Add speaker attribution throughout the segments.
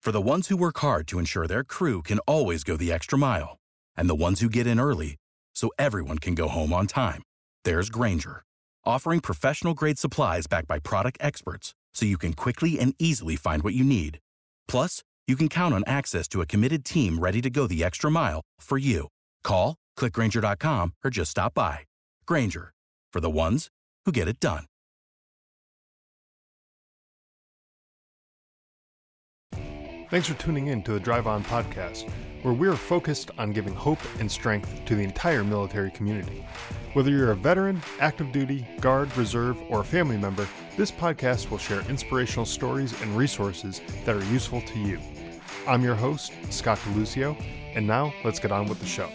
Speaker 1: For the ones who work hard to ensure their crew can always go the extra mile, and the ones who get in early so everyone can go home on time, there's Grainger, offering professional-grade supplies backed by product experts so you can quickly and easily find what you need. Plus, you can count on access to a committed team ready to go the extra mile for you. Call, click Grainger.com, or just stop by. Grainger, for the ones who get it done.
Speaker 2: Thanks for tuning in to the Drive On podcast, where we're focused on giving hope and strength to the entire military community. Whether you're a veteran, active duty, guard, reserve, or a family member, this podcast will share inspirational stories and resources that are useful to you. I'm your host, Scott DeLucio, and now let's get on with the show.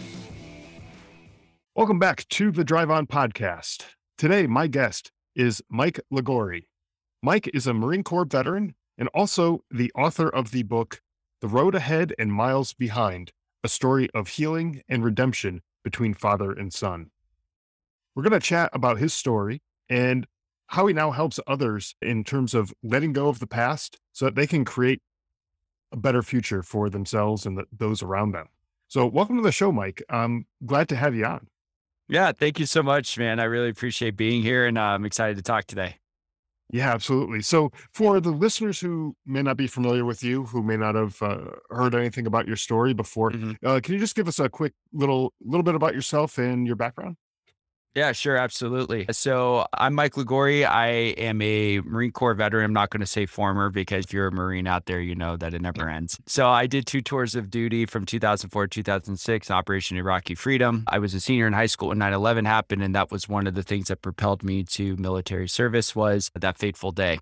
Speaker 2: Welcome back to the Drive On podcast. Today, my guest is Mike Liguori. Mike is a Marine Corps veteran and also the author of the book, The Road Ahead and Miles Behind, a story of healing and redemption between father and son. We're going to chat about his story and how he now helps others in terms of letting go of the past so that they can create a better future for themselves and those around them. So welcome to the show, Mike. I'm glad to have you on.
Speaker 3: Yeah, thank you so much, man. I really appreciate being here, and I'm excited to talk today.
Speaker 2: Yeah, absolutely. So for the listeners who may not be familiar with you, who may not have heard anything about your story before, can you just give us a quick little bit about yourself and your background?
Speaker 3: Yeah, sure. Absolutely. So I'm Mike Liguori. I am a Marine Corps veteran. I'm not going to say former because if you're a Marine out there, you know that it never ends. So I did 2 tours of duty from 2004 to 2006, Operation Iraqi Freedom. I was a senior in high school when 9/11 happened, and that was one of the things that propelled me to military service was that fateful day.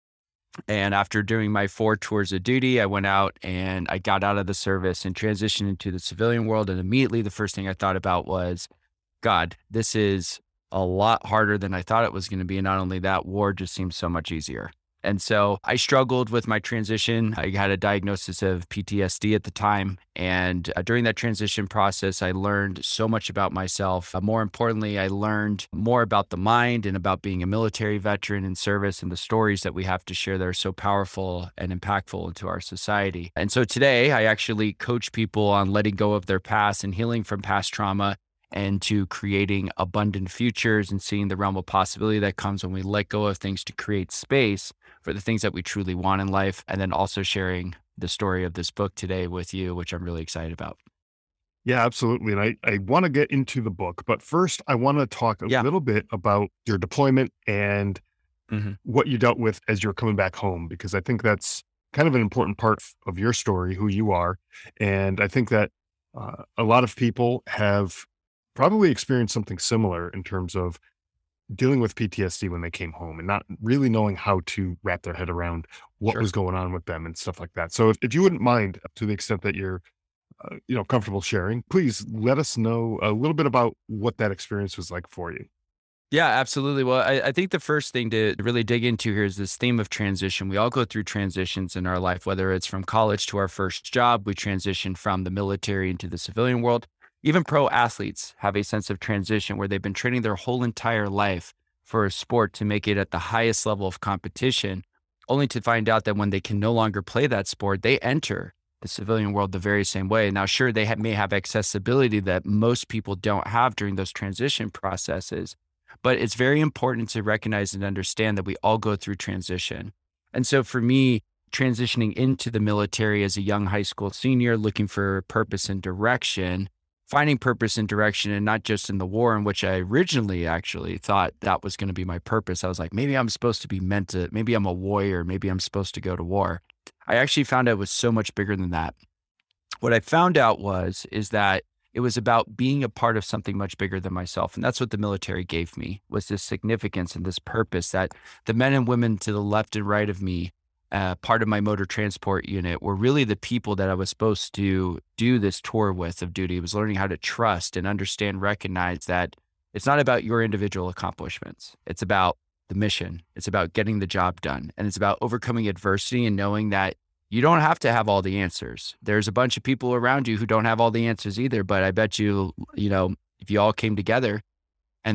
Speaker 3: And after doing my 4 tours of duty, I went out and I got out of the service and transitioned into the civilian world. And immediately the first thing I thought about was, God, this is a lot harder than I thought it was going to be. And not only that, war just seems so much easier. And so I struggled with my transition. I had a diagnosis of PTSD at the time. And during that transition process, I learned so much about myself. More importantly, I learned more about the mind and about being a military veteran in service and the stories that we have to share that are so powerful and impactful into our society. And so today, I actually coach people on letting go of their past and healing from past trauma and to creating abundant futures and seeing the realm of possibility that comes when we let go of things to create space for the things that we truly want in life. And then also sharing the story of this book today with you, which I'm really excited about.
Speaker 2: Yeah, absolutely. And I want to get into the book, but first I want to talk a little bit about your deployment and what you dealt with as you're coming back home, because I think that's kind of an important part of your story, who you are. And I think that a lot of people have probably experienced something similar in terms of dealing with PTSD when they came home and not really knowing how to wrap their head around what was going on with them and stuff like that. So if you wouldn't mind, to the extent that you're, comfortable sharing, please let us know a little bit about what that experience was like for you.
Speaker 3: Yeah, absolutely. Well, I think the first thing to really dig into here is this theme of transition. We all go through transitions in our life, whether it's from college to our first job, we transition from the military into the civilian world. Even pro athletes have a sense of transition where they've been training their whole entire life for a sport to make it at the highest level of competition, only to find out that when they can no longer play that sport, they enter the civilian world the very same way. Now, sure, they may have accessibility that most people don't have during those transition processes, but it's very important to recognize and understand that we all go through transition. And so for me, transitioning into the military as a young high school senior, looking for purpose and direction, finding purpose and direction, and not just in the war, in which I originally actually thought that was going to be my purpose. I was like, maybe I'm supposed to be maybe I'm a warrior, maybe I'm supposed to go to war. I actually found out it was so much bigger than that. What I found out is that it was about being a part of something much bigger than myself. And that's what the military gave me, was this significance and this purpose that the men and women to the left and right of me, part of my motor transport unit, were really the people that I was supposed to do this tour with of duty. It was learning how to trust and understand, recognize that it's not about your individual accomplishments. It's about the mission. It's about getting the job done. And it's about overcoming adversity and knowing that you don't have to have all the answers. There's a bunch of people around you who don't have all the answers either. But I bet you, if you all came together and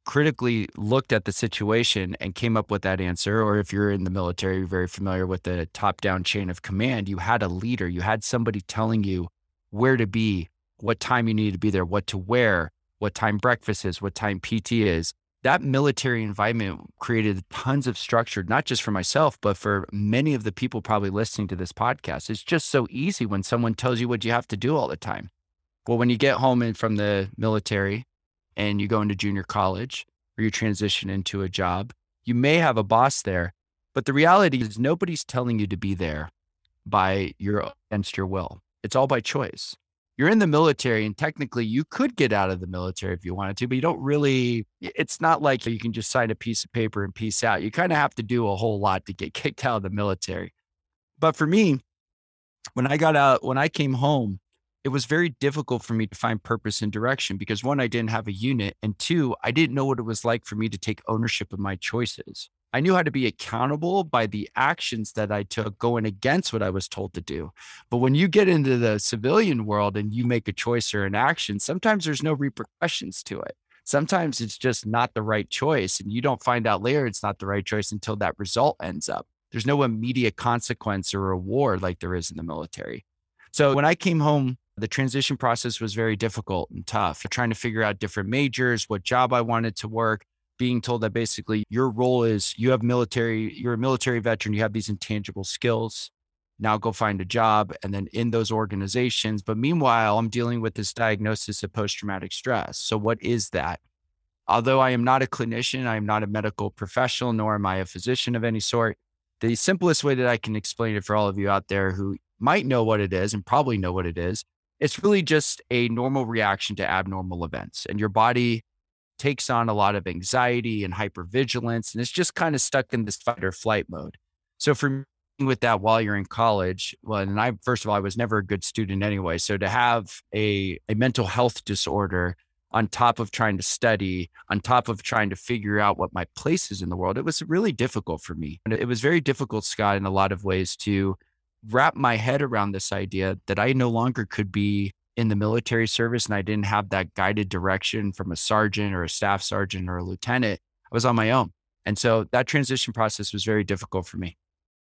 Speaker 3: critically looked at the situation and came up with that answer. Or if you're in the military, you're very familiar with the top-down chain of command. You had a leader. You had somebody telling you where to be, what time you need to be there, what to wear, what time breakfast is, what time PT is. That military environment created tons of structure, not just for myself, but for many of the people probably listening to this podcast. It's just so easy when someone tells you what you have to do all the time. Well, when you get home and from the military and you go into junior college or you transition into a job, you may have a boss there, but the reality is nobody's telling you to be there against your will. It's all by choice. You're in the military and technically you could get out of the military if you wanted to, but you don't really, it's not like you can just sign a piece of paper and peace out. You kind of have to do a whole lot to get kicked out of the military. But for me, when I came home, it was very difficult for me to find purpose and direction because one, I didn't have a unit, and two, I didn't know what it was like for me to take ownership of my choices. I knew how to be accountable by the actions that I took going against what I was told to do. But when you get into the civilian world and you make a choice or an action, sometimes there's no repercussions to it. Sometimes it's just not the right choice. And you don't find out later it's not the right choice until that result ends up. There's no immediate consequence or reward like there is in the military. So when I came home, the transition process was very difficult and tough. Trying to figure out different majors, what job I wanted to work, being told that basically your role is you're a military veteran, you have these intangible skills. Now go find a job and then in those organizations. But meanwhile, I'm dealing with this diagnosis of post-traumatic stress. So what is that? Although I am not a clinician, I am not a medical professional, nor am I a physician of any sort. The simplest way that I can explain it for all of you out there who might know what it is and probably know what it is, it's really just a normal reaction to abnormal events. And your body takes on a lot of anxiety and hypervigilance, and it's just kind of stuck in this fight or flight mode. So for me with that while you're in college, well, and first of all, I was never a good student anyway. So to have a mental health disorder on top of trying to study, on top of trying to figure out what my place is in the world, it was really difficult for me. And it was very difficult, Scott, in a lot of ways to wrap my head around this idea that I no longer could be in the military service and I didn't have that guided direction from a sergeant or a staff sergeant or a lieutenant. I was on my own. And so that transition process was very difficult for me.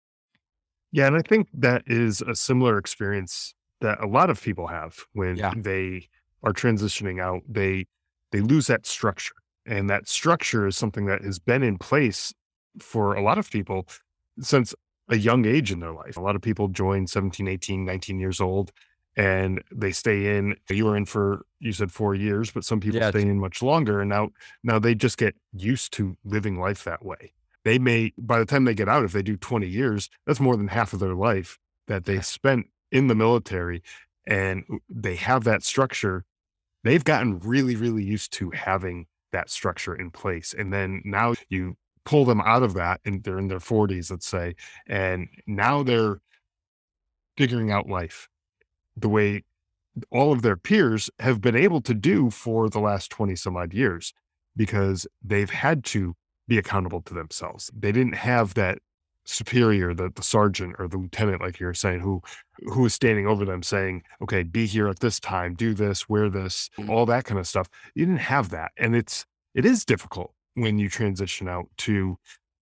Speaker 2: Yeah. And I think that is a similar experience that a lot of people have when they are transitioning out. They lose that structure. And that structure is something that has been in place for a lot of people since a young age in their life. A lot of people join 17, 18, 19 years old. And they stay in, you were in for, you said 4 years, but some people stay in much longer. And now they just get used to living life that way. They may, by the time they get out, if they do 20 years, that's more than half of their life that they spent in the military, and they have that structure. They've gotten really, really used to having that structure in place. And then now you pull them out of that and they're in their 40s, let's say, and now they're figuring out life the way all of their peers have been able to do for the last 20 some odd years, because they've had to be accountable to themselves. They didn't have that superior, the sergeant or the lieutenant, like you're saying, who is standing over them saying, okay, be here at this time, do this, wear this, all that kind of stuff. You didn't have that. And it is difficult when you transition out to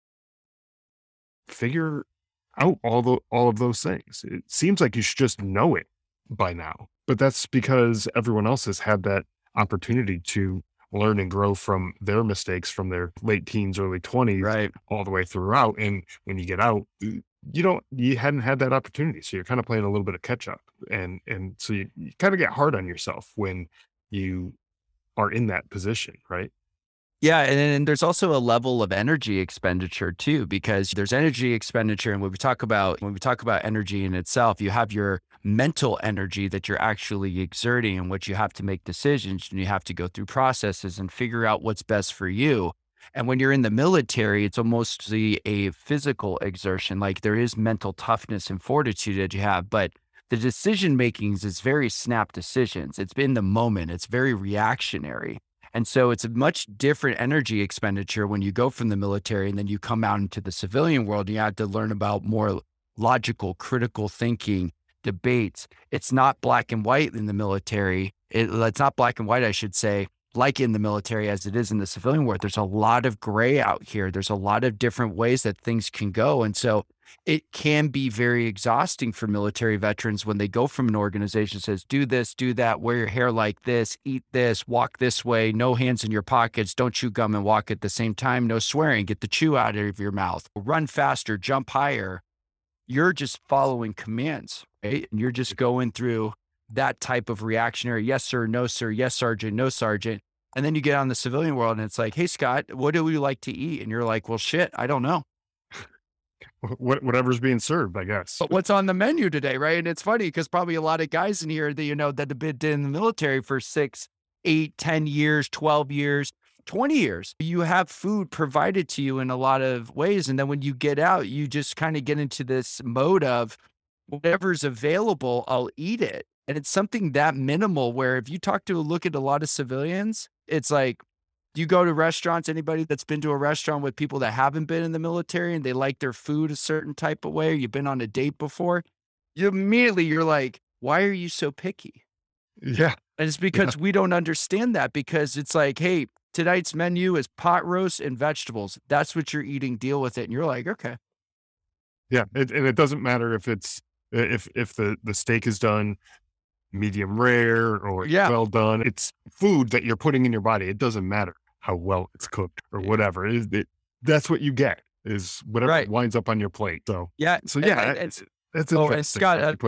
Speaker 2: figure out all of those things. It seems like you should just know it by now, but that's because everyone else has had that opportunity to learn and grow from their mistakes from their late teens, early 20s, all the way throughout. And when you get out, you hadn't had that opportunity. So you're kind of playing a little bit of catch up. And so you kind of get hard on yourself when you are in that position, right?
Speaker 3: Yeah. And there's also a level of energy expenditure too, because there's energy expenditure. And when we talk about energy in itself, you have your mental energy that you're actually exerting in which you have to make decisions and you have to go through processes and figure out what's best for you. And when you're in the military, it's almost a physical exertion. Like there is mental toughness and fortitude that you have, but the decision makings is very snap decisions. It's in the moment. It's very reactionary. And so it's a much different energy expenditure when you go from the military and then you come out into the civilian world and you have to learn about more logical, critical thinking, debates. It's not black and white in the military. It's not black and white, I should say. like in the military as it is in the civilian world, there's a lot of gray out here. There's a lot of different ways that things can go. And so it can be very exhausting for military veterans when they go from an organization that says, do this, do that, wear your hair like this, eat this, walk this way, no hands in your pockets, don't chew gum and walk at the same time, no swearing, get the chew out of your mouth, run faster, jump higher. You're just following commands, right? And you're just going through that type of reactionary, yes, sir, no, sir, yes, sergeant, no, sergeant. And then you get on the civilian world and it's like, hey, Scott, what do we like to eat? And you're like, well, shit, I don't know.
Speaker 2: Whatever's being served, I guess.
Speaker 3: But what's on the menu today, right? And it's funny because probably a lot of guys in here that, that have been in the military for 6, 8, 10 years, 12 years, 20 years. You have food provided to you in a lot of ways. And then when you get out, you just kind of get into this mode of whatever's available, I'll eat it. And it's something that minimal where if you look at a lot of civilians, it's like, you go to restaurants, anybody that's been to a restaurant with people that haven't been in the military and they like their food a certain type of way, or you've been on a date before, you're like, why are you so picky?
Speaker 2: Yeah.
Speaker 3: And it's because we don't understand that, because it's like, hey, tonight's menu is pot roast and vegetables. That's what you're eating. Deal with it. And you're like, okay.
Speaker 2: Yeah. And it doesn't matter if it's, if the steak is done medium rare or well done. It's food that you're putting in your body. It doesn't matter how well it's cooked or whatever. That's what you get, is whatever winds up on your plate. So that's
Speaker 3: and Scott,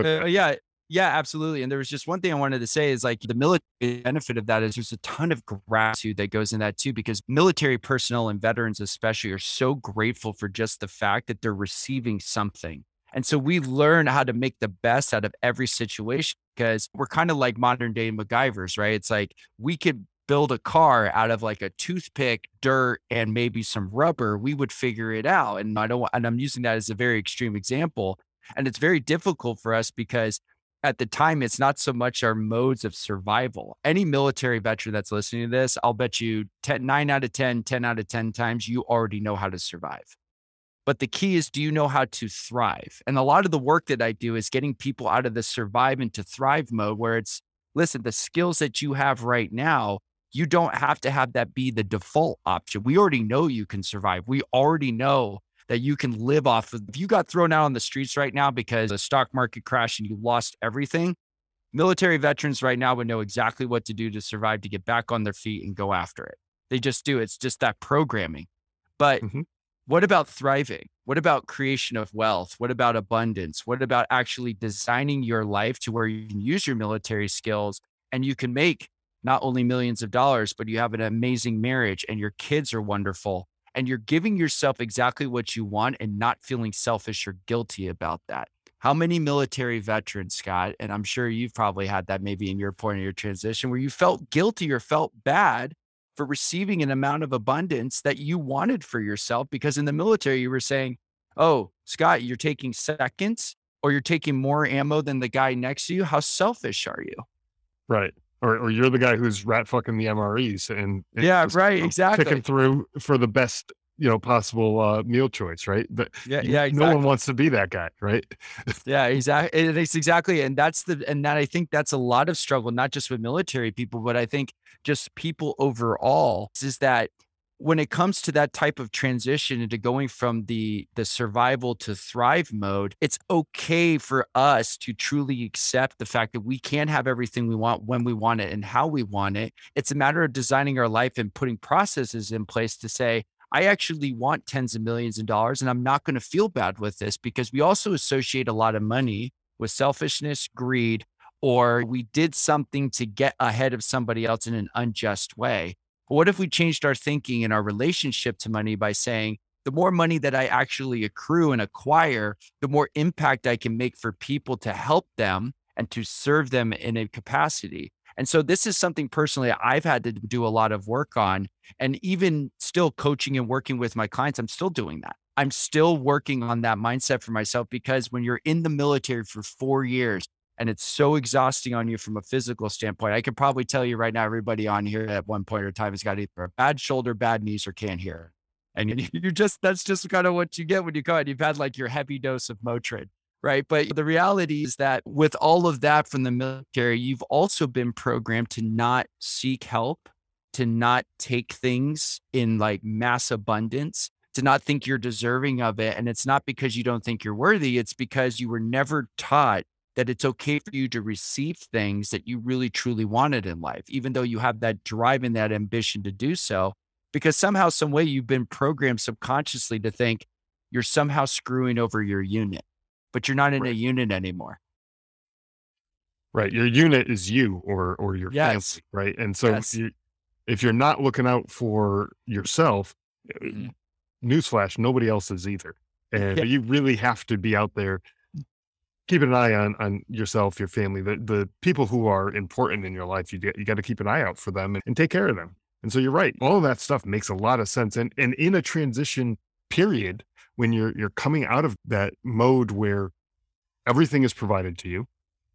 Speaker 3: absolutely. And there was just one thing I wanted to say is like the military benefit of that is there's a ton of gratitude that goes in that too, because military personnel and veterans especially are so grateful for just the fact that they're receiving something. And so we learn how to make the best out of every situation, because we're kind of like modern day MacGyvers, right? It's like we could build a car out of like a toothpick, dirt, and maybe some rubber. We would figure it out. And I'm using that as a very extreme example. And it's very difficult for us because at the time, it's not so much our modes of survival. Any military veteran that's listening to this, I'll bet you 9 out of 10, 10 out of 10 times, you already know how to survive. But the key is, do you know how to thrive? And a lot of the work that I do is getting people out of the survive into thrive mode, where it's, listen, the skills that you have right now, you don't have to have that be the default option. We already know you can survive. We already know that you can live off of. If you got thrown out on the streets right now because the stock market crashed and you lost everything, military veterans right now would know exactly what to do to survive, to get back on their feet and go after it. They just do. It's just that programming. But what about thriving? What about creation of wealth? What about abundance? What about actually designing your life to where you can use your military skills and you can make not only millions of dollars, but you have an amazing marriage and your kids are wonderful and you're giving yourself exactly what you want and not feeling selfish or guilty about that? How many military veterans, Scott, and I'm sure you've probably had that maybe in your point of your transition, where you felt guilty or felt bad for receiving an amount of abundance that you wanted for yourself, because in the military, you were saying, oh, Scott, you're taking seconds or you're taking more ammo than the guy next to you. How selfish are you?
Speaker 2: Right. Or you're the guy who's rat fucking the MREs and
Speaker 3: exactly.
Speaker 2: picking through for the best, possible meal choice, right? But
Speaker 3: exactly.
Speaker 2: No one wants to be that guy, right?
Speaker 3: Yeah, exactly. It's exactly. And I think that's a lot of struggle, not just with military people, but I think just people overall, is that when it comes to that type of transition into going from the survival to thrive mode, it's okay for us to truly accept the fact that we can't have everything we want when we want it and how we want it. It's a matter of designing our life and putting processes in place to say, I actually want tens of millions of dollars and I'm not going to feel bad with this, because we also associate a lot of money with selfishness, greed, or we did something to get ahead of somebody else in an unjust way. What if we changed our thinking and our relationship to money by saying, the more money that I actually accrue and acquire, the more impact I can make for people to help them and to serve them in a capacity. And so this is something personally I've had to do a lot of work on. And even still coaching and working with my clients, I'm still doing that. I'm still working on that mindset for myself, because when you're in the military for 4 years, and it's so exhausting on you from a physical standpoint. I could probably tell you right now, everybody on here at one point or time has got either a bad shoulder, bad knees, or can't hear. And that's just kind of what you get when you go out. You've had like your heavy dose of Motrin, right? But the reality is that with all of that from the military, you've also been programmed to not seek help to not take things in like mass abundance, to not think you're deserving of it. And it's not because you don't think you're worthy. It's because you were never taught that it's okay for you to receive things that you really truly wanted in life, even though you have that drive and that ambition to do so, because somehow, some way you've been programmed subconsciously to think you're somehow screwing over your unit, but you're not in a unit anymore.
Speaker 2: Right. Your unit is you or your family, right? And so if you're not looking out for yourself, newsflash, nobody else is either. And you really have to be out there keeping an eye on yourself, your family, the people who are important in your life. You got to keep an eye out for them and take care of them. And so you're right. All of that stuff makes a lot of sense. And in a transition period, when you're coming out of that mode where everything is provided to you,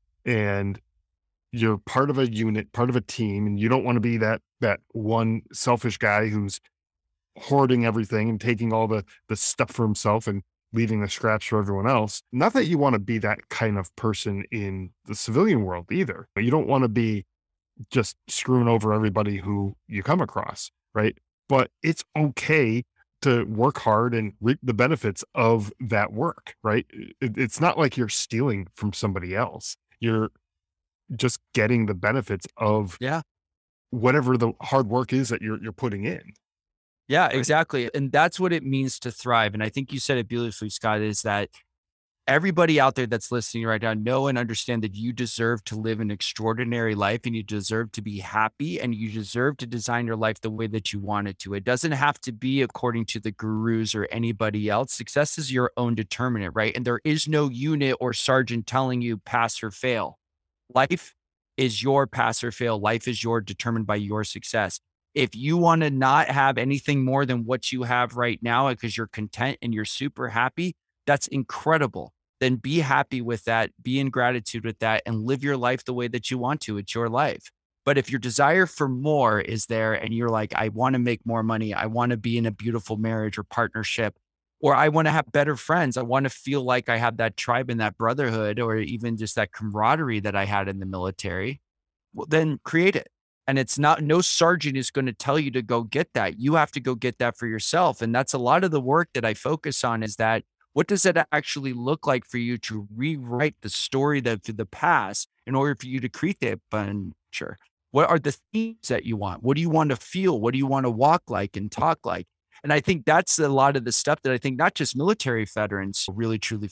Speaker 2: and you're part of a unit, part of a team, and you don't want to be that one selfish guy who's hoarding everything and taking all the stuff for himself and leaving the scraps for everyone else. Not that you want to be that kind of person in the civilian world either. You don't want to be just screwing over everybody who you come across, right? But it's okay to work hard and reap the benefits of that work, right? It's not like you're stealing from somebody else. You're just getting the benefits of whatever the hard work is that you're putting in.
Speaker 3: Yeah, exactly. And that's what it means to thrive. And I think you said it beautifully, Scott, is that everybody out there that's listening right now, know and understand that you deserve to live an extraordinary life, and you deserve to be happy, and you deserve to design your life the way that you want it to. It doesn't have to be according to the gurus or anybody else. Success is your own determinant, right? And there is no unit or sergeant telling you pass or fail. Life is your pass or fail. Life is determined by your success. If you want to not have anything more than what you have right now because you're content and you're super happy, that's incredible. Then be happy with that, be in gratitude with that, and live your life the way that you want to. It's your life. But if your desire for more is there and you're like, I want to make more money, I want to be in a beautiful marriage or partnership, or I want to have better friends, I want to feel like I have that tribe and that brotherhood, or even just that camaraderie that I had in the military, well, then create it. And it's not, no sergeant is going to tell you to go get that. You have to go get that for yourself. And that's a lot of the work that I focus on, is that what does it actually look like for you to rewrite the story of the past in order for you to create the adventure? What are the themes that you want? What do you want to feel? What do you want to walk like and talk like? And I think that's a lot of the stuff that I think not just military veterans really truly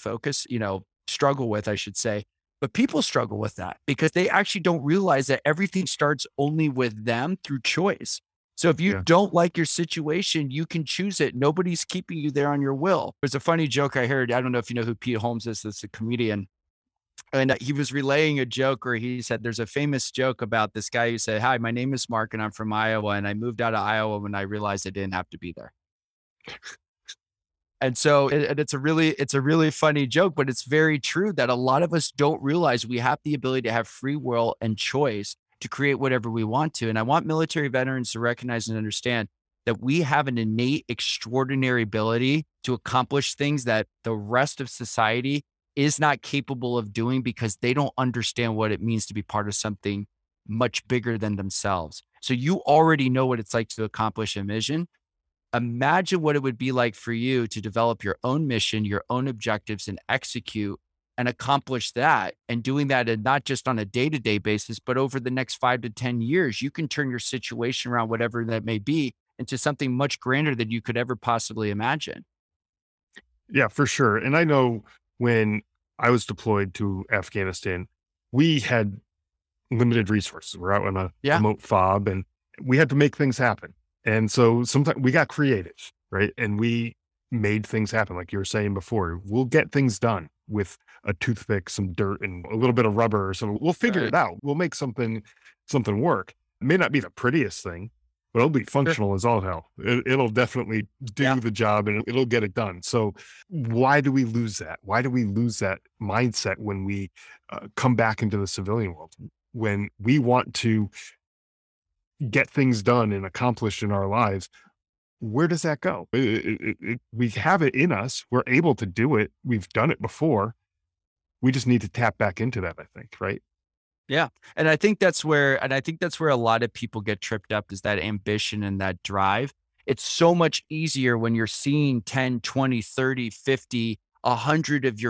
Speaker 3: struggle with, I should say. But people struggle with that because they actually don't realize that everything starts only with them through choice. So if you don't like your situation, you can choose it. Nobody's keeping you there on your will. There's a funny joke I heard. I don't know if you know who Pete Holmes is. That's a comedian. And he was relaying a joke where he said, there's a famous joke about this guy who said, hi, my name is Mark and I'm from Iowa. And I moved out of Iowa when I realized I didn't have to be there. And so it's a really funny joke, but it's very true that a lot of us don't realize we have the ability to have free will and choice to create whatever we want to. And I want military veterans to recognize and understand that we have an innate, extraordinary ability to accomplish things that the rest of society is not capable of doing because they don't understand what it means to be part of something much bigger than themselves. So you already know what it's like to accomplish a mission. Imagine what it would be like for you to develop your own mission, your own objectives, and execute and accomplish that. And doing that, and not just on a day-to-day basis, but over the next 5 to 10 years, you can turn your situation around, whatever that may be, into something much grander than you could ever possibly imagine.
Speaker 2: Yeah, for sure. And I know when I was deployed to Afghanistan, we had limited resources. We're out on a remote FOB, and we had to make things happen. And so sometimes we got creative, right? And we made things happen. Like you were saying before, we'll get things done with a toothpick, some dirt, and a little bit of rubber or something. We'll figure it out. We'll make something work. It may not be the prettiest thing, but it'll be functional as all hell. It'll definitely do the job, and it'll get it done. So why do we lose that? Why do we lose that mindset when we come back into the civilian world? When we want to get things done and accomplished in our lives, where does that go? We have it in us. We're able to do it. We've done it before. We just need to tap back into that, I think, right?
Speaker 3: Yeah. And I think that's where a lot of people get tripped up, is that ambition and that drive. It's so much easier when you're seeing 10, 20, 30, 50, 100 of your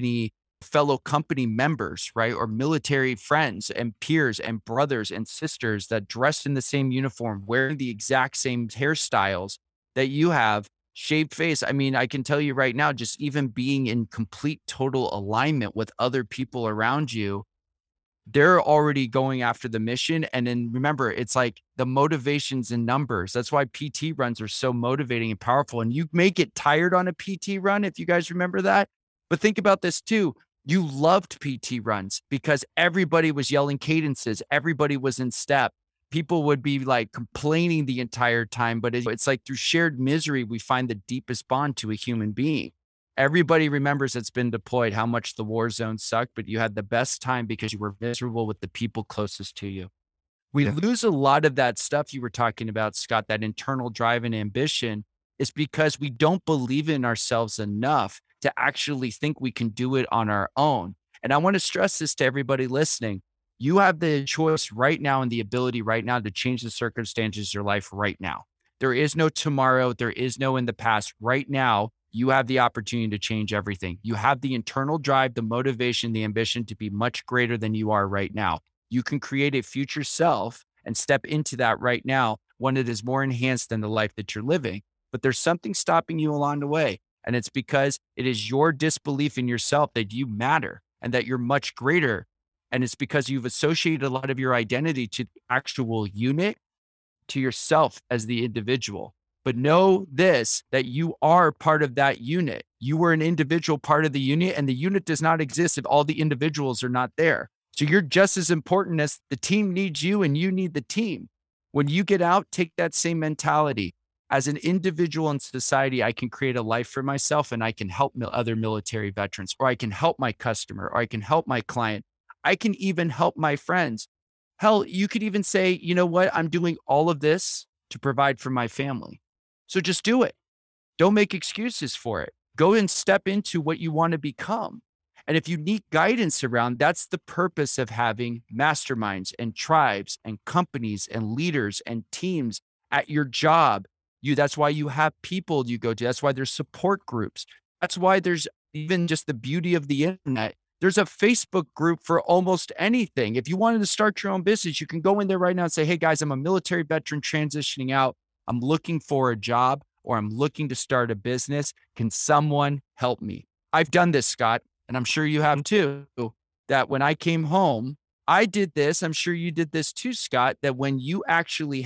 Speaker 3: fellow company members, right? Or military friends and peers and brothers and sisters that dressed in the same uniform, wearing the exact same hairstyles that you have, shaved face. I mean, I can tell you right now, just even being in complete total alignment with other people around you, they're already going after the mission. And then remember, it's like the motivations in numbers. That's why PT runs are so motivating and powerful. And you may get tired on a PT run, if you guys remember that. But think about this too. You loved PT runs because everybody was yelling cadences. Everybody was in step. People would be like complaining the entire time, but it's like through shared misery, we find the deepest bond to a human being. Everybody remembers that's been deployed how much the war zone sucked, but you had the best time because you were miserable with the people closest to you. We
Speaker 2: Yeah.
Speaker 3: lose a lot of that stuff you were talking about, Scott, that internal drive and ambition, is because we don't believe in ourselves enough to actually think we can do it on our own. And I want to stress this to everybody listening. You have the choice right now and the ability right now to change the circumstances of your life right now. There is no tomorrow. There is no in the past. Right now, you have the opportunity to change everything. You have the internal drive, the motivation, the ambition to be much greater than you are right now. You can create a future self and step into that right now, one that is more enhanced than the life that you're living. But there's something stopping you along the way. And it's because it is your disbelief in yourself that you matter and that you're much greater. And it's because you've associated a lot of your identity to the actual unit, to yourself as the individual. But know this, that you are part of that unit. You were an individual part of the unit, and the unit does not exist if all the individuals are not there. So you're just as important as the team needs you and you need the team. When you get out, take that same mentality. As an individual in society, I can create a life for myself and I can help other military veterans, or I can help my customer, or I can help my client. I can even help my friends. Hell, you could even say, you know what? I'm doing all of this to provide for my family. So just do it. Don't make excuses for it. Go and step into what you want to become. And if you need guidance around, that's the purpose of having masterminds and tribes and companies and leaders and teams at your job. That's why you have people you go to. That's why there's support groups. That's why there's even just the beauty of the internet. There's a Facebook group for almost anything. If you wanted to start your own business, you can go in there right now and say, hey guys, I'm a military veteran transitioning out. I'm looking for a job, or I'm looking to start a business. Can someone help me? I've done this, Scott, and I'm sure you have too, that when I came home, I did this. I'm sure you did this too, Scott, that when you actually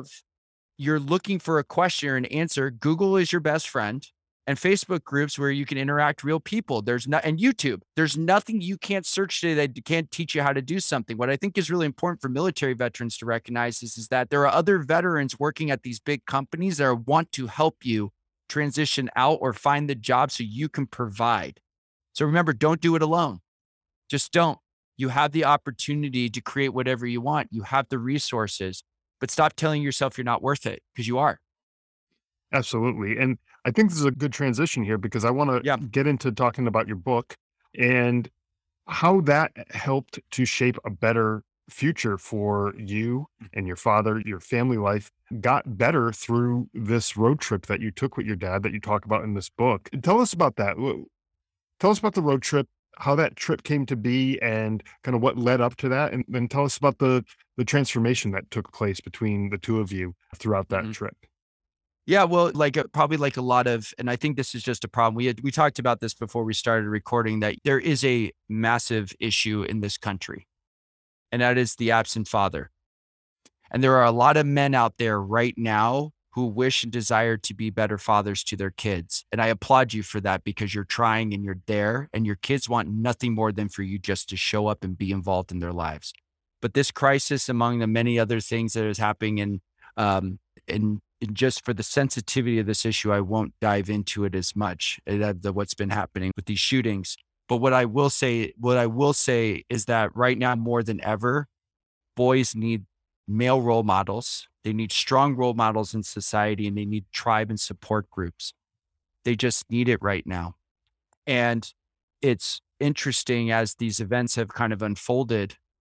Speaker 3: you're looking for a question or an answer, Google is your best friend, and Facebook groups where you can interact real people. And YouTube, there's nothing you can't search today that can't teach you how to do something. What I think is really important for military veterans to recognize is that there are other veterans working at these big companies that want to help you transition out or find the job so you can provide. So remember, don't do it alone. Just don't. You have the opportunity to create whatever you want. You have the resources, but stop telling yourself you're not worth it, because you are.
Speaker 2: Absolutely. And I think this is a good transition here because I want to get into talking about your book and how that helped to shape a better future for you and your father. Your family life got better through this road trip that you took with your dad that you talk about in this book. Tell us about that. Tell us about the road trip, how that trip came to be, and kind of what led up to that. And then tell us about the transformation that took place between the two of you throughout that trip.
Speaker 3: Yeah, well, probably like a lot of, and I think this is just a problem. We talked about this before we started recording, that there is a massive issue in this country, and that is the absent father. And there are a lot of men out there right now who wish and desire to be better fathers to their kids. And I applaud you for that, because you're trying and you're there, and your kids want nothing more than for you just to show up and be involved in their lives. But this crisis, among the many other things that is happening, and just for the sensitivity of this issue, I won't dive into it as much, what's been happening with these shootings. But what I will say is that right now, more than ever, boys need male role models. They need strong role models in society, and they need tribe and support groups. They just need it right now. And it's interesting, as these events have kind of unfolded,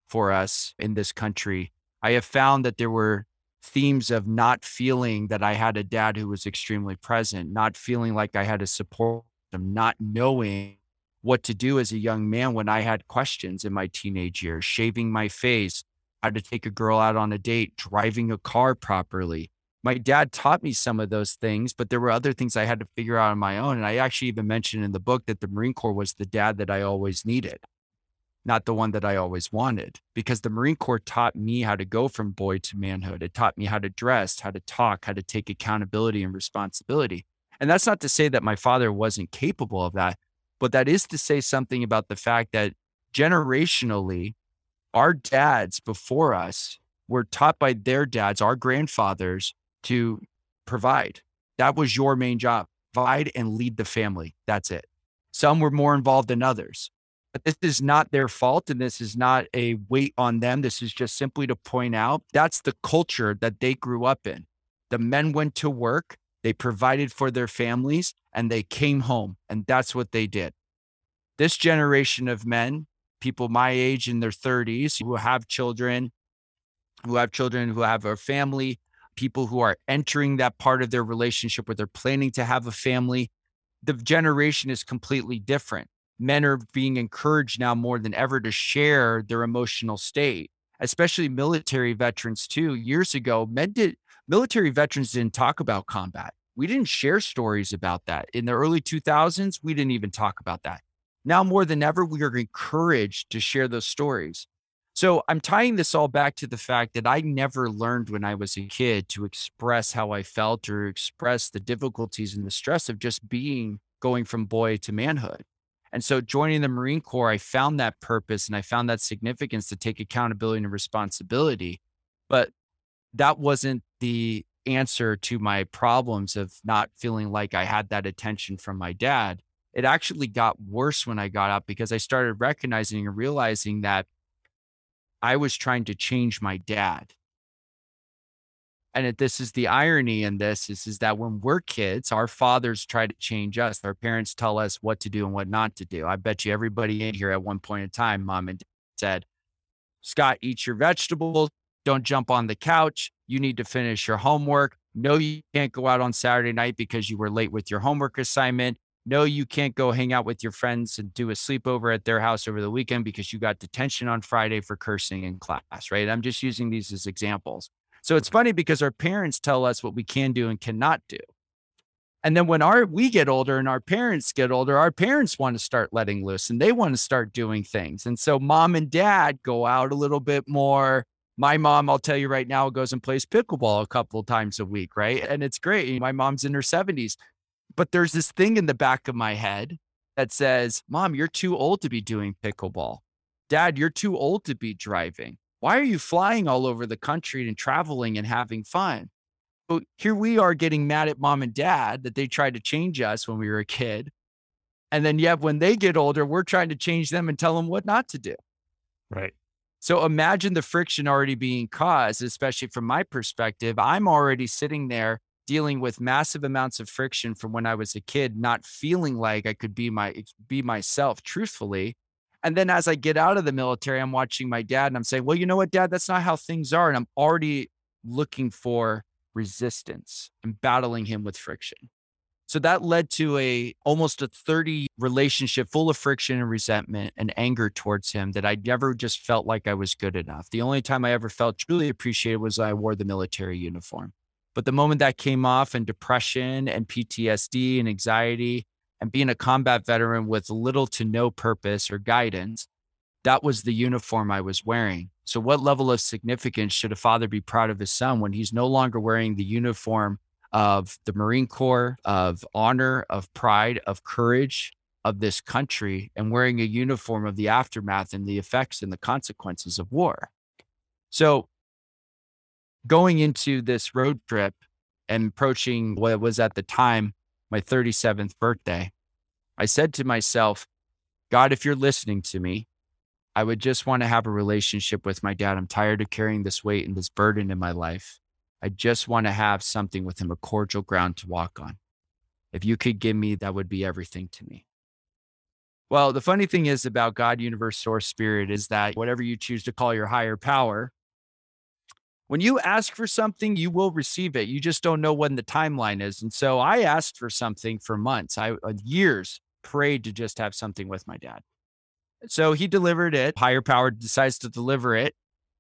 Speaker 3: for us in this country, I have found that there were themes of not feeling that I had a dad who was extremely present, not feeling like I had a support system, not knowing what to do as a young man when I had questions in my teenage years, shaving my face, how to take a girl out on a date, driving a car properly. My dad taught me some of those things, but there were other things I had to figure out on my own. And I actually even mentioned in the book that the Marine Corps was the dad that I always needed, not the one that I always wanted, because the Marine Corps taught me how to go from boy to manhood. It taught me how to dress, how to talk, how to take accountability and responsibility. And that's not to say that my father wasn't capable of that, but that is to say something about the fact that generationally, our dads before us were taught by their dads, our grandfathers, to provide. That was your main job, provide and lead the family. That's it. Some were more involved than others. But this is not their fault, and this is not a weight on them. This is just simply to point out that's the culture that they grew up in. The men went to work, they provided for their families, and they came home, and that's what they did. This generation of men, people my age in their 30s, who have children, who have a family, people who are entering that part of their relationship where they're planning to have a family, the generation is completely different. Men are being encouraged now more than ever to share their emotional state, especially military veterans too. Years ago, military veterans didn't talk about combat. We didn't share stories about that. In the early 2000s, we didn't even talk about that. Now more than ever, we are encouraged to share those stories. So I'm tying this all back to the fact that I never learned when I was a kid to express how I felt or express the difficulties and the stress of just going from boy to manhood. And so joining the Marine Corps, I found that purpose and I found that significance to take accountability and responsibility. But that wasn't the answer to my problems of not feeling like I had that attention from my dad. It actually got worse when I got out because I started recognizing and realizing that I was trying to change my dad. And this is the irony in this is that when we're kids, our fathers try to change us. Our parents tell us what to do and what not to do. I bet you everybody in here at one point in time, mom and dad said, Scott, eat your vegetables. Don't jump on the couch. You need to finish your homework. No, you can't go out on Saturday night because you were late with your homework assignment. No, you can't go hang out with your friends and do a sleepover at their house over the weekend because you got detention on Friday for cursing in class, right? I'm just using these as examples. So it's funny because our parents tell us what we can do and cannot do. And then when we get older and our parents get older, our parents want to start letting loose and they want to start doing things. And so mom and dad go out a little bit more. My mom, I'll tell you right now, goes and plays pickleball a couple of times a week, right? And it's great. My mom's in her 70s. But there's this thing in the back of my head that says, Mom, you're too old to be doing pickleball. Dad, you're too old to be driving. Why are you flying all over the country and traveling and having fun? So here we are getting mad at mom and dad that they tried to change us when we were a kid. And then yet when they get older, we're trying to change them and tell them what not to do.
Speaker 2: Right.
Speaker 3: So imagine the friction already being caused, especially from my perspective. I'm already sitting there dealing with massive amounts of friction from when I was a kid, not feeling like I could be myself truthfully. And then as I get out of the military, I'm watching my dad and I'm saying, well, you know what, Dad, that's not how things are. And I'm already looking for resistance and battling him with friction. So that led to almost a 30 relationship full of friction and resentment and anger towards him that I never just felt like I was good enough. The only time I ever felt truly appreciated was I wore the military uniform. But the moment that came off and depression and PTSD and anxiety and being a combat veteran with little to no purpose or guidance, that was the uniform I was wearing. So what level of significance should a father be proud of his son when he's no longer wearing the uniform of the Marine Corps, of honor, of pride, of courage of this country, and wearing a uniform of the aftermath and the effects and the consequences of war? So going into this road trip and approaching what was at the time my 37th birthday, I said to myself, God, if you're listening to me, I would just want to have a relationship with my dad. I'm tired of carrying this weight and this burden in my life. I just want to have something with him, a cordial ground to walk on. If you could give me, that would be everything to me. Well, the funny thing is about God, universe, source, spirit is that whatever you choose to call your higher power, when you ask for something, you will receive it. You just don't know when the timeline is. And so I asked for something for months. Years prayed to just have something with my dad. So he delivered it. Higher power decides to deliver it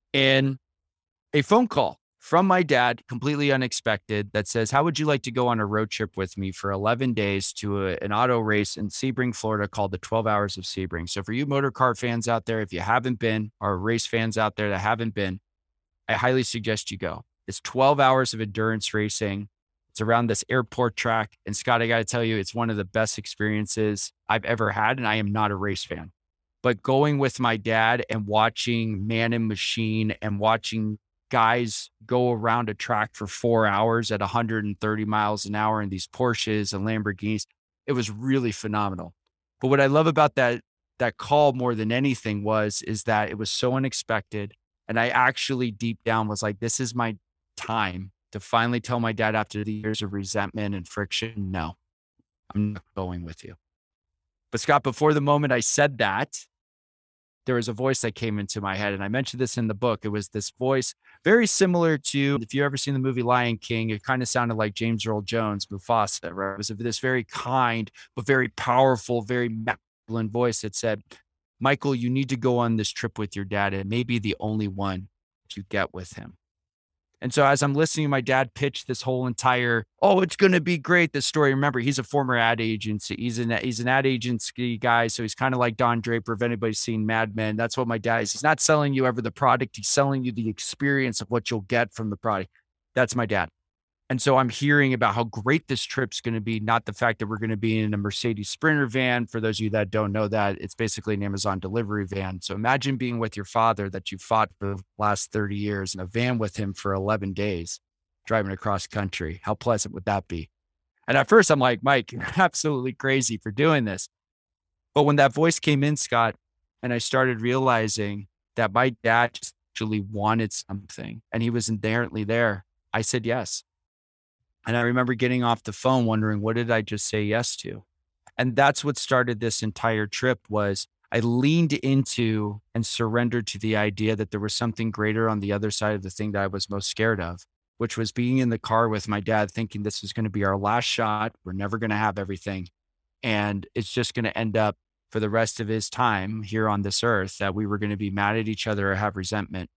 Speaker 3: in a phone call from my dad, completely unexpected, that says, how would you like to go on a road trip with me for 11 days to an auto race in Sebring, Florida called the 12 Hours of Sebring? So for you motor car fans out there, if you haven't been, or race fans out there that haven't been, I highly suggest you go. It's 12 hours of endurance racing. It's around this airport track. And Scott, I got to tell you, it's one of the best experiences I've ever had. And I am not a race fan, but going with my dad and watching Man and Machine and watching guys go around a track for 4 hours at 130 miles an hour in these Porsches and Lamborghinis, it was really phenomenal. But what I love about that call more than anything is that it was so unexpected. And I actually deep down was like, this is my time to finally tell my dad after the years of resentment and friction, no, I'm not going with you. But Scott, before the moment I said that, there was a voice that came into my head. And I mentioned this in the book. It was this voice very similar to, if you've ever seen the movie Lion King, it kind of sounded like James Earl Jones, Mufasa, right? It was this very kind, but very powerful, very masculine voice that said, Michael, you need to go on this trip with your dad. It may be the only one you get with him. And so as I'm listening to my dad pitch this whole entire, it's going to be great, this story. Remember, he's a former ad agency. He's an ad agency guy. So he's kind of like Don Draper, if anybody's seen Mad Men. That's what my dad is. He's not selling you ever the product. He's selling you the experience of what you'll get from the product. That's my dad. And so I'm hearing about how great this trip's going to be, not the fact that we're going to be in a Mercedes Sprinter van. For those of you that don't know that, it's basically an Amazon delivery van. So imagine being with your father that you fought for the last 30 years in a van with him for 11 days, driving across country. How pleasant would that be? And at first I'm like, Mike, you're absolutely crazy for doing this. But when that voice came in, Scott, and I started realizing that my dad just actually wanted something and he was inherently there, I said yes. And I remember getting off the phone wondering, what did I just say yes to? And that's what started this entire trip. Was I leaned into and surrendered to the idea that there was something greater on the other side of the thing that I was most scared of, which was being in the car with my dad, thinking this was going to be our last shot. We're never going to have everything. And it's just going to end up for the rest of his time here on this earth that we were going to be mad at each other or have resentment.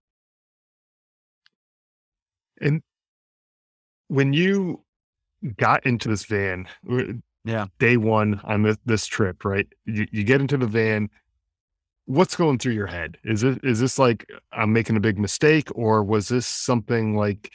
Speaker 2: And when you got into this van, day one on this trip, right? You get into the van. What's going through your head? Is this like, I'm making a big mistake, or was this something like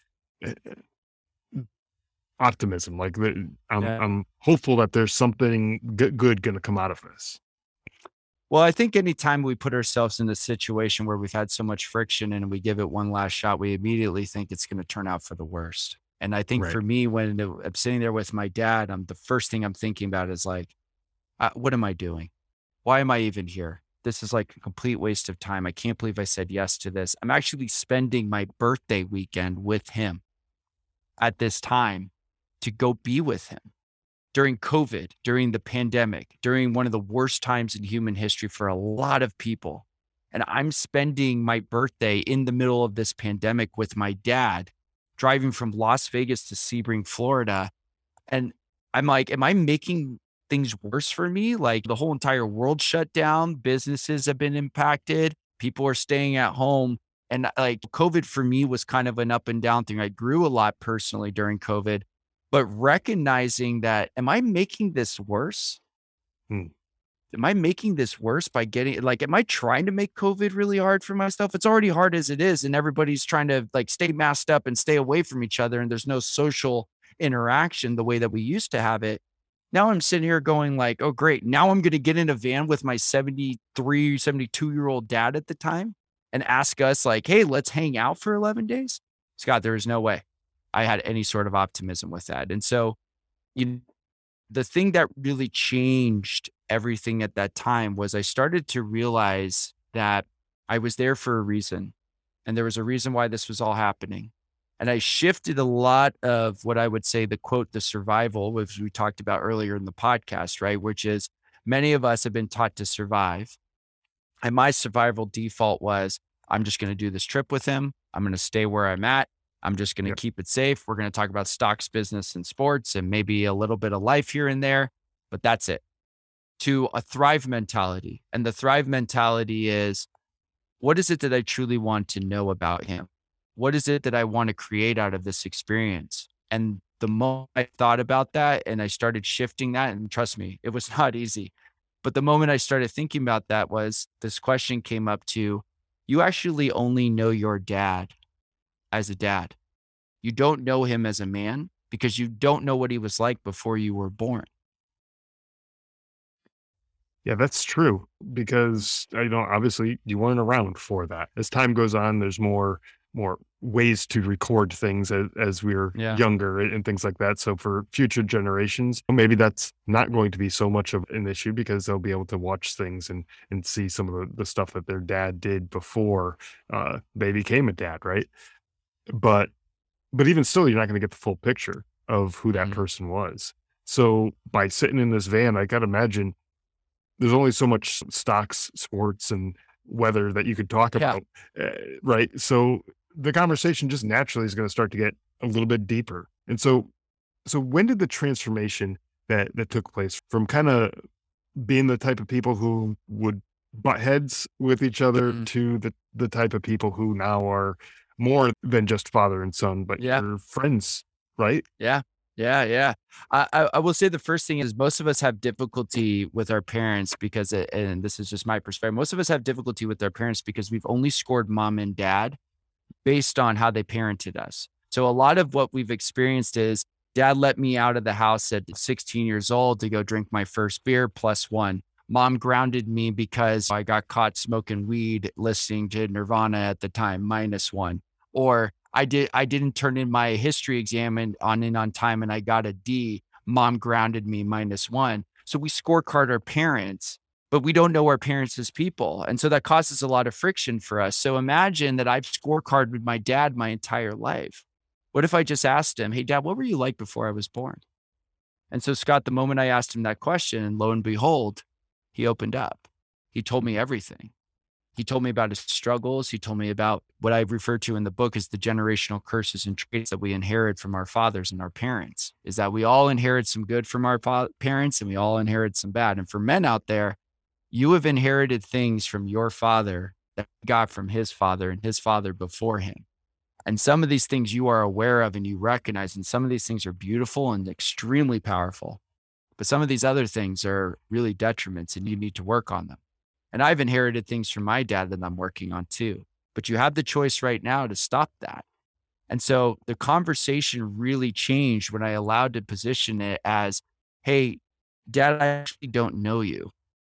Speaker 2: optimism? Like I'm hopeful that there's something good going to come out of this.
Speaker 3: Well, I think anytime we put ourselves in a situation where we've had so much friction and we give it one last shot, we immediately think it's going to turn out for the worst. And I think for me, when I'm sitting there with my dad, the first thing I'm thinking about is like, what am I doing? Why am I even here? This is like a complete waste of time. I can't believe I said yes to this. I'm actually spending my birthday weekend with him at this time to go be with him during COVID, during the pandemic, during one of the worst times in human history for a lot of people. And I'm spending my birthday in the middle of this pandemic with my dad, driving from Las Vegas to Sebring, Florida. And I'm like, am I making things worse for me? Like the whole entire world shut down, businesses have been impacted, people are staying at home. And like COVID for me was kind of an up and down thing. I grew a lot personally during COVID, but recognizing that, am I making this worse? Am I making this worse by am I trying to make COVID really hard for myself? It's already hard as it is. And everybody's trying to like stay masked up and stay away from each other. And there's no social interaction the way that we used to have it. Now I'm sitting here going like, oh, great. Now I'm going to get in a van with my 73, 72-year-old dad at the time and ask us like, hey, let's hang out for 11 days. Scott, there is no way I had any sort of optimism with that. And so the thing that really changed everything at that time was I started to realize that I was there for a reason. And there was a reason why this was all happening. And I shifted a lot of what I would say the quote, the survival, which we talked about earlier in the podcast, right? Which is Many of us have been taught to survive. And my survival default was, I'm just going to do this trip with him. I'm going to stay where I'm at. I'm just going to keep it safe. We're going to talk about stocks, business, and sports, and maybe a little bit of life here and there, but that's it. To a thrive mentality. And the thrive mentality is, what is it that I truly want to know about him? What is it that I want to create out of this experience? And the moment I thought about that and I started shifting that, and trust me, it was not easy. But the moment I started thinking about that was this question came up to, you actually only know your dad as a dad. You don't know him as a man because you don't know what he was like before you were born.
Speaker 2: Yeah, that's true because obviously you weren't around for that. As time goes on, there's more ways to record things as we're younger and things like that. So for future generations, maybe that's not going to be so much of an issue because they'll be able to watch things and see some of the stuff that their dad did before they became a dad, right? But even still, you're not going to get the full picture of who that person was. So by sitting in this van, I got to imagine there's only so much stocks, sports, and weather that you could talk about, right? So the conversation just naturally is going to start to get a little bit deeper. And so when did the transformation that took place from kind of being the type of people who would butt heads with each other to the type of people who now are more than just father and son, but you're friends, right?
Speaker 3: Yeah. I will say the first thing is most of us have difficulty with our parents because, and this is just my perspective, most of us have difficulty with our parents because we've only scored mom and dad based on how they parented us. So a lot of what we've experienced is dad let me out of the house at 16 years old to go drink my first beer, +1. Mom grounded me because I got caught smoking weed, listening to Nirvana at the time, -1. Or I didn't turn in my history exam on time and I got a D. Mom grounded me, -1. So we scorecard our parents, but we don't know our parents as people. And so that causes a lot of friction for us. So imagine that I've scorecarded my dad my entire life. What if I just asked him, hey, Dad, what were you like before I was born? And so, Scott, the moment I asked him that question, and lo and behold, he opened up. He told me everything. He told me about his struggles. He told me about what I refer to in the book as the generational curses and traits that we inherit from our fathers and our parents, is that we all inherit some good from our parents and we all inherit some bad. And for men out there, you have inherited things from your father that you got from his father and his father before him. And some of these things you are aware of and you recognize, and some of these things are beautiful and extremely powerful. But some of these other things are really detriments and you need to work on them. And I've inherited things from my dad that I'm working on too. But you have the choice right now to stop that. And so the conversation really changed when I allowed to position it as, hey, Dad, I actually don't know you.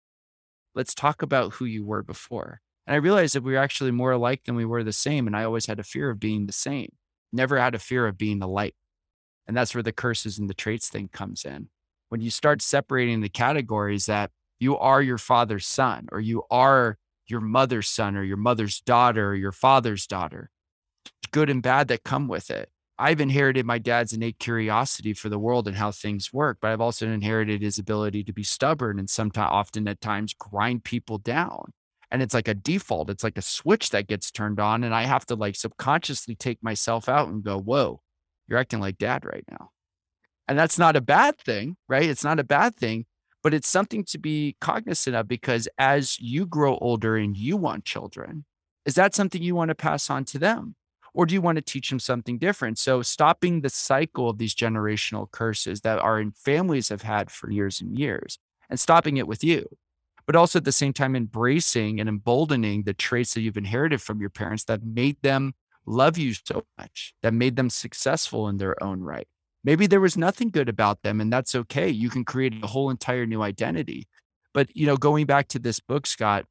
Speaker 3: Let's talk about who you were before. And I realized that we were actually more alike than we were the same. And I always had a fear of being the same, never had a fear of being alike. And that's where the curses and the traits thing comes in. When you start separating the categories that you are your father's son, or you are your mother's son, or your mother's daughter, or your father's daughter, good and bad that come with it. I've inherited my dad's innate curiosity for the world and how things work, but I've also inherited his ability to be stubborn and often at times grind people down. And it's like a default. It's like a switch that gets turned on. And I have to like subconsciously take myself out and go, whoa, you're acting like dad right now. And that's not a bad thing, right? It's not a bad thing. But it's something to be cognizant of because as you grow older and you want children, is that something you want to pass on to them? Or do you want to teach them something different? So stopping the cycle of these generational curses that our families have had for years and years and stopping it with you, but also at the same time embracing and emboldening the traits that you've inherited from your parents that made them love you so much, that made them successful in their own right. Maybe there was nothing good about them and that's okay. You can create a whole entire new identity. But, going back to this book, Scott,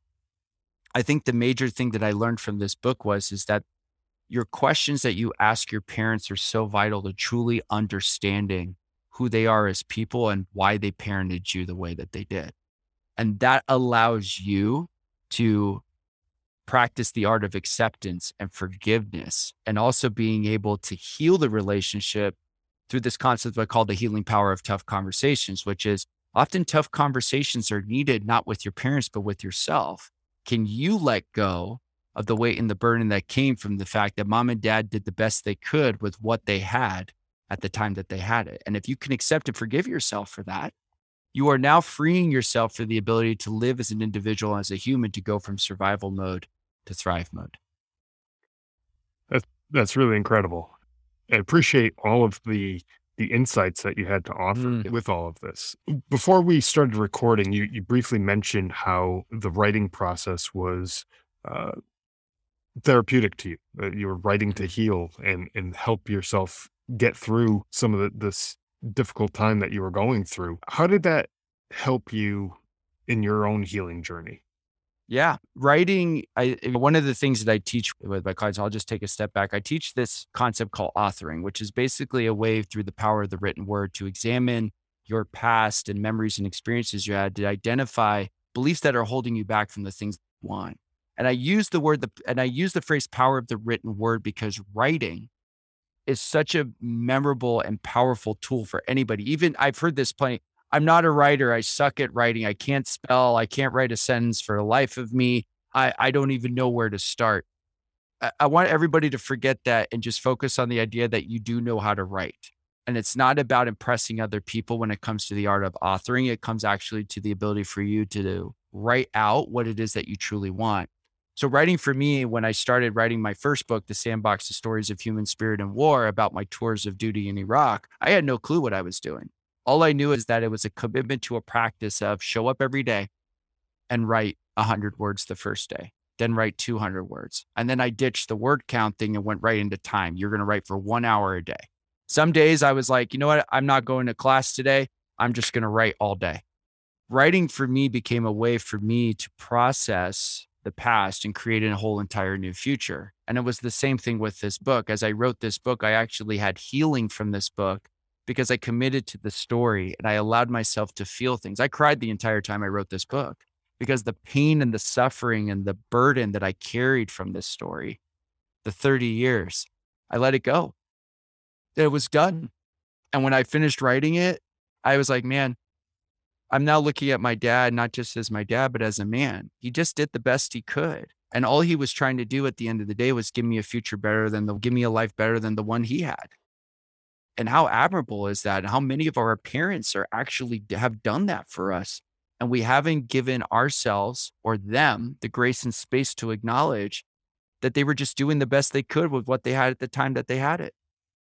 Speaker 3: I think the major thing that I learned from this book is that your questions that you ask your parents are so vital to truly understanding who they are as people and why they parented you the way that they did. And that allows you to practice the art of acceptance and forgiveness and also being able to heal the relationship through this concept I call the healing power of tough conversations, which is Often tough conversations are needed, not with your parents, but with yourself. Can you let go of the weight and the burden that came from the fact that mom and dad did the best they could with what they had at the time that they had it? And if you can accept and forgive yourself for that, you are now freeing yourself for the ability to live as an individual, as a human, to go from survival mode to thrive mode.
Speaker 2: That's really incredible. I appreciate all of the insights that you had to offer with all of this. Before we started recording, you briefly mentioned how the writing process was therapeutic to you. You were writing to heal and help yourself get through some of this difficult time that you were going through. How did that help you in your own healing journey?
Speaker 3: Yeah. Writing, one of the things that I teach with my clients, I'll just take a step back. I teach this concept called authoring, which is basically a way through the power of the written word to examine your past and memories and experiences you had to identify beliefs that are holding you back from the things you want. And I use the phrase power of the written word because writing is such a memorable and powerful tool for anybody. Even I've heard this plenty. I'm not a writer. I suck at writing. I can't spell. I can't write a sentence for the life of me. I don't even know where to start. I want everybody to forget that and just focus on the idea that you do know how to write. And it's not about impressing other people when it comes to the art of authoring. It comes actually to the ability for you to write out what it is that you truly want. So writing for me, when I started writing my first book, The Sandbox, The Stories of Human Spirit and War, about my tours of duty in Iraq, I had no clue what I was doing. All I knew is that it was a commitment to a practice of show up every day and write 100 words the first day, then write 200 words. And then I ditched the word count thing and went right into time. You're going to write for 1 hour a day. Some days I was like, you know what? I'm not going to class today. I'm just going to write all day. Writing for me became a way for me to process the past and create a whole entire new future. And it was the same thing with this book. As I wrote this book, I actually had healing from this book because I committed to the story and I allowed myself to feel things. I cried the entire time I wrote this book because the pain and the suffering and the burden that I carried from this story, the 30 years, I let it go. It was done. And when I finished writing it, I was like, man, I'm now looking at my dad, not just as my dad, but as a man. He just did the best he could. And all he was trying to do at the end of the day was give me a future give me a life better than the one he had. And how admirable is that? And how many of our parents are actually have done that for us. And we haven't given ourselves or them the grace and space to acknowledge that they were just doing the best they could with what they had at the time that they had it.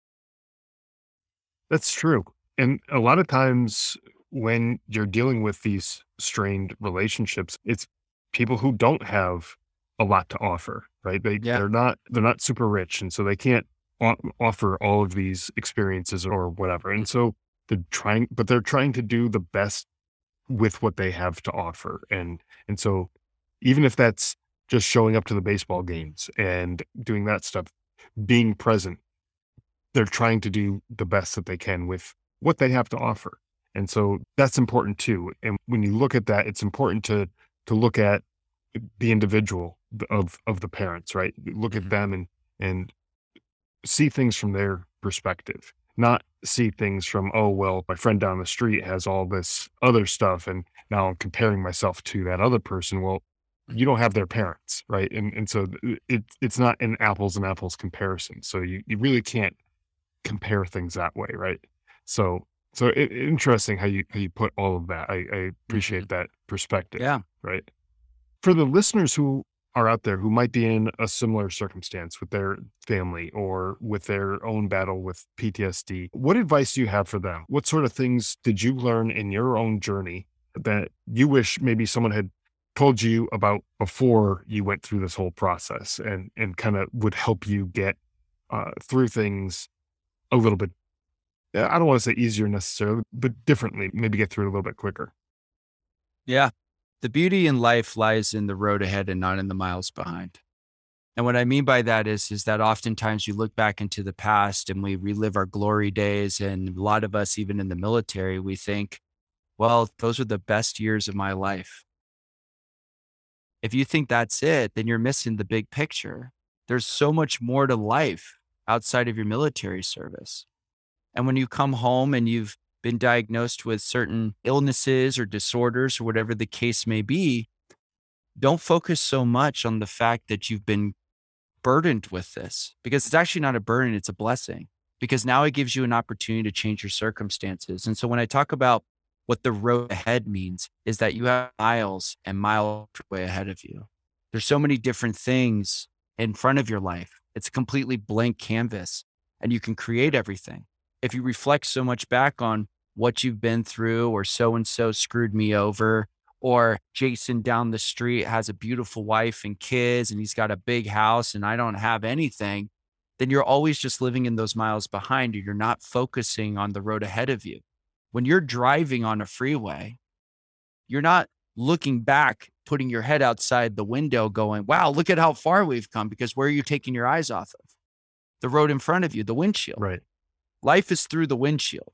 Speaker 2: That's true. And a lot of times when you're dealing with these strained relationships, it's people who don't have a lot to offer, right? They're not super rich. And so they can't offer all of these experiences or whatever. And so they're trying to do the best with what they have to offer. And so even if that's just showing up to the baseball games and doing that stuff, being present, they're trying to do the best that they can with what they have to offer. And so that's important too. And when you look at that, it's important to look at the individual of the parents, right? Look at them and see things from their perspective, not see things from, oh, well, my friend down the street has all this other stuff and now I'm comparing myself to that other person. Well, you don't have their parents, right? And so it's not an apples and apples comparison. So you really can't compare things that way, right? So interesting how you put all of that. I appreciate that perspective.
Speaker 3: Yeah.
Speaker 2: Right. For the listeners who are out there who might be in a similar circumstance with their family or with their own battle with PTSD, what advice do you have for them? What sort of things did you learn in your own journey that you wish maybe someone had told you about before you went through this whole process and kind of would help you get through things a little bit, I don't want to say easier necessarily, but differently, maybe get through it a little bit quicker?
Speaker 3: Yeah. The beauty in life lies in the road ahead and not in the miles behind. And what I mean by that is that oftentimes you look back into the past and we relive our glory days. And a lot of us, even in the military, we think, well, those are the best years of my life. If you think that's it, then you're missing the big picture. There's so much more to life outside of your military service. And when you come home and you've been diagnosed with certain illnesses or disorders or whatever the case may be, don't focus so much on the fact that you've been burdened with this, because it's actually not a burden, it's a blessing, because now it gives you an opportunity to change your circumstances. And so when I talk about what the road ahead means, is that you have miles and miles way ahead of you. There's so many different things in front of your life. It's a completely blank canvas, and you can create everything. If you reflect so much back on what you've been through, or so-and-so screwed me over, or Jason down the street has a beautiful wife and kids and he's got a big house and I don't have anything, then you're always just living in those miles behind you. You're not focusing on the road ahead of you. When you're driving on a freeway, you're not looking back, putting your head outside the window going, wow, look at how far we've come, because where are you taking your eyes off of? The road in front of you, the windshield.
Speaker 2: Right.
Speaker 3: Life is through the windshield,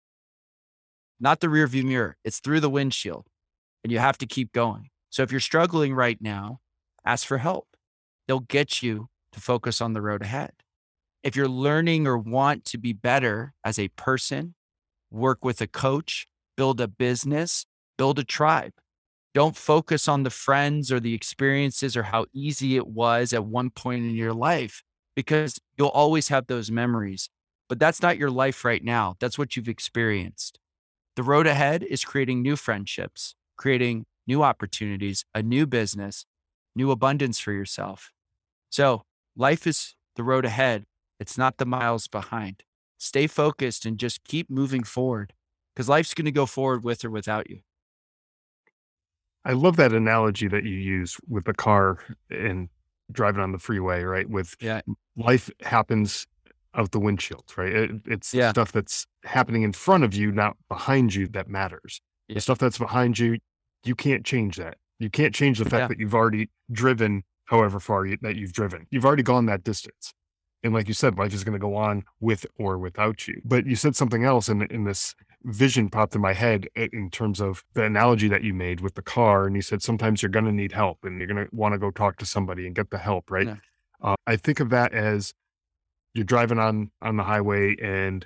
Speaker 3: not the rear view mirror. It's through the windshield, and you have to keep going. So if you're struggling right now, ask for help. They'll get you to focus on the road ahead. If you're learning or want to be better as a person, work with a coach, build a business, build a tribe. Don't focus on the friends or the experiences or how easy it was at one point in your life, because you'll always have those memories. But that's not your life right now. That's what you've experienced. The road ahead is creating new friendships, creating new opportunities, a new business, new abundance for yourself. So life is the road ahead. It's not the miles behind. Stay focused and just keep moving forward, because life's going to go forward with or without you.
Speaker 2: I love that analogy that you use with the car and driving on the freeway, right? With life happens out the windshield, right? It's stuff that's happening in front of you, not behind you, that matters. The stuff that's behind you, you can't change that. You can't change the fact that you've already driven however far that you've driven. You've already gone that distance. And like you said, life is going to go on with or without you. But you said something else, in this vision popped in my head in terms of the analogy that you made with the car. And you said, sometimes you're going to need help and you're going to want to go talk to somebody and get the help, right? Yeah. I think of that as you're driving on the highway and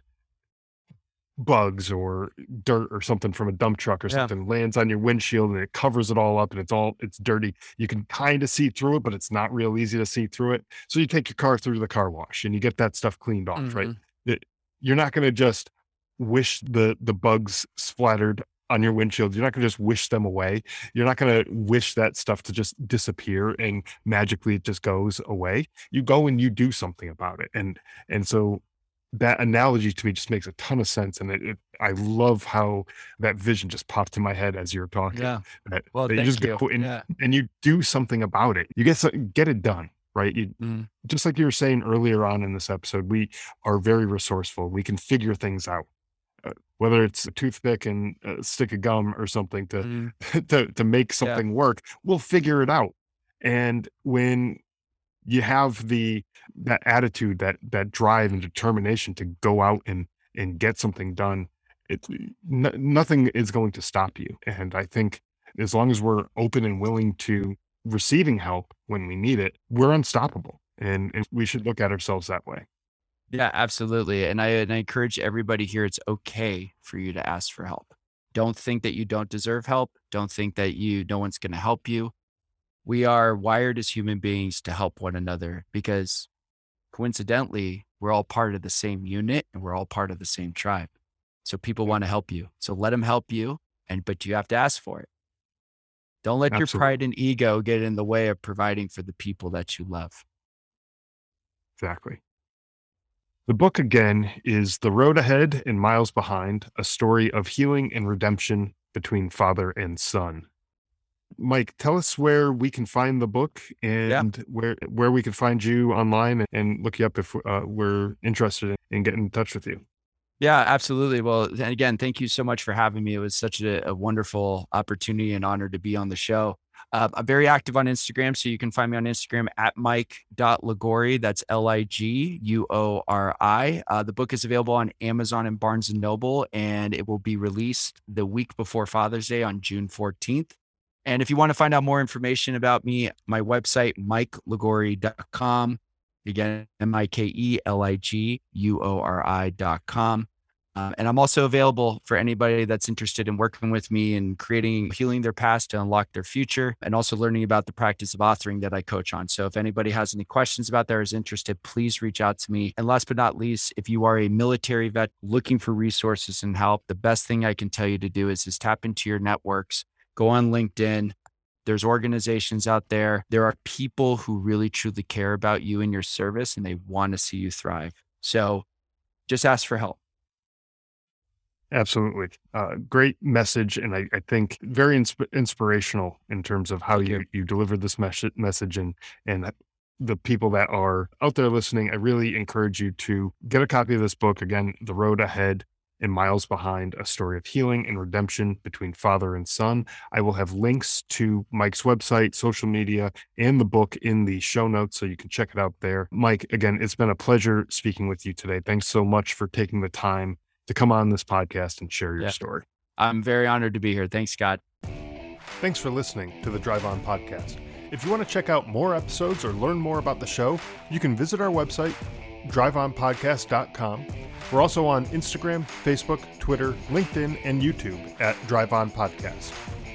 Speaker 2: bugs or dirt or something from a dump truck or something lands on your windshield and it covers it all up and it's dirty. You can kind of see through it, but it's not real easy to see through it. So you take your car through the car wash and you get that stuff cleaned off, right? You're not going to just wish the bugs splattered on your windshield. You're not going to just wish them away. You're not going to wish that stuff to just disappear and magically it just goes away. You go and you do something about it. And so that analogy to me just makes a ton of sense. And I love how that vision just popped in my head as you were talking.
Speaker 3: Yeah.
Speaker 2: That you just go and you do something about it. You get it done, right? Just like you were saying earlier on in this episode, we are very resourceful. We can figure things out, whether it's a toothpick and a stick of gum or something to make something work, we'll figure it out. And when you have that attitude, that drive and determination to go out and get something done, nothing is going to stop you. And I think as long as we're open and willing to receiving help when we need it, we're unstoppable. And we should look at ourselves that way.
Speaker 3: Yeah, absolutely. And I encourage everybody here, it's okay for you to ask for help. Don't think that you don't deserve help. Don't think that no one's going to help you. We are wired as human beings to help one another, because coincidentally, we're all part of the same unit and we're all part of the same tribe. So people want to help you. So let them help you, but you have to ask for it. Don't let your pride and ego get in the way of providing for the people that you love.
Speaker 2: Exactly. The book again is The Road Ahead and Miles Behind, a story of healing and redemption between father and son. Mike, tell us where we can find the book and where we can find you online and look you up if we're interested in getting in touch with you.
Speaker 3: Yeah, absolutely. Well, again, thank you so much for having me. It was such a wonderful opportunity and honor to be on the show. I'm very active on Instagram, so you can find me on Instagram at mike.liguori. That's Liguori. The book is available on Amazon and Barnes & Noble, and it will be released the week before Father's Day on June 14th. And if you want to find out more information about me, my website, mikeliguori.com. Again, MIKELIGUORI.com. And I'm also available for anybody that's interested in working with me and healing their past to unlock their future, and also learning about the practice of authoring that I coach on. So if anybody has any questions about that or is interested, please reach out to me. And last but not least, if you are a military vet looking for resources and help, the best thing I can tell you to do is tap into your networks, go on LinkedIn. There's organizations out there. There are people who really truly care about you and your service, and they want to see you thrive. So just ask for help.
Speaker 2: Absolutely. Great message. And I think very inspirational in terms of how you deliver this message and the people that are out there listening. I really encourage you to get a copy of this book. Again, The Road Ahead and Miles Behind, a story of healing and redemption between father and son. I will have links to Mike's website, social media, and the book in the show notes, so you can check it out there. Mike, again, it's been a pleasure speaking with you today. Thanks so much for taking the time to come on this podcast and share your story.
Speaker 3: I'm very honored to be here. Thanks, Scott.
Speaker 2: Thanks for listening to the Drive On Podcast. If you want to check out more episodes or learn more about the show, you can visit our website, driveonpodcast.com. We're also on Instagram, Facebook, Twitter, LinkedIn, and YouTube at Drive On Podcast.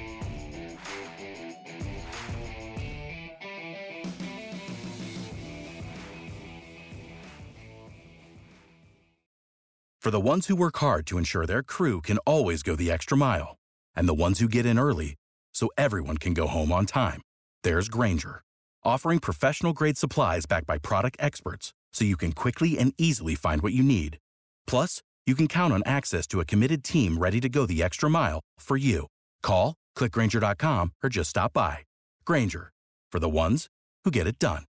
Speaker 1: For the ones who work hard to ensure their crew can always go the extra mile, and the ones who get in early so everyone can go home on time, there's Grainger, offering professional-grade supplies backed by product experts so you can quickly and easily find what you need. Plus, you can count on access to a committed team ready to go the extra mile for you. Call, click Grainger.com, or just stop by. Grainger, for the ones who get it done.